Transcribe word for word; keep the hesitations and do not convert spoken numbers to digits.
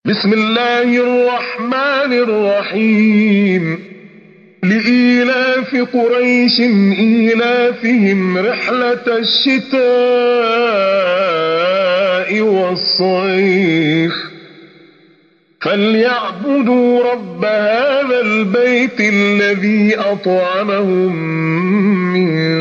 بسم الله الرحمن الرحيم لإيلاف قريش إيلافهم رحلة الشتاء والصيف فليعبدوا رب هذا البيت الذي أطعمهم من